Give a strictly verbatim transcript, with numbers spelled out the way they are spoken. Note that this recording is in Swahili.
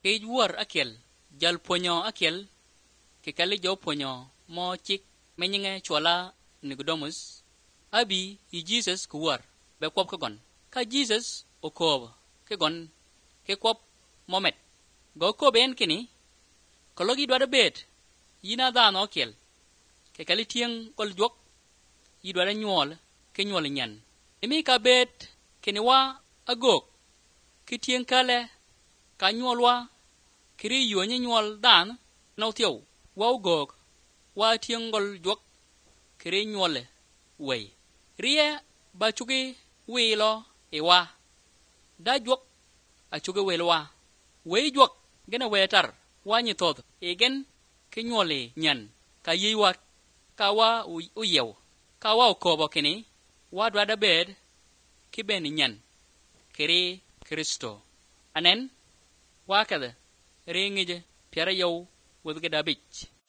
ke wuor akel jal ponyo akel ke kali jo ponyo mo chik menyinge chola Nicodemus abi i Jesus kuwar be kwop ka gon ka Jesus okob ke gon ke kwop momet go ko ben kini kologi dwada bet yina da no kel ke kali tieng kol jok yi dwada nyol ke nyol nyan imi ka bet kini wa agok ki tieng kale ka nyolwa kiri yonye nyol dan no tiyo wa ugok wa tieng gol jok kiri nyole wey riye ba chugi wilo ewa da jok a chugi wilwa wey jok gena wetar wa nyitod egen ke nyole nyan ka yiwa ka wa uyew ka wa ukobo kini wa dwada bed ki ben nyan kiri Kristo anen wa kada ringije piara yow wudge dabich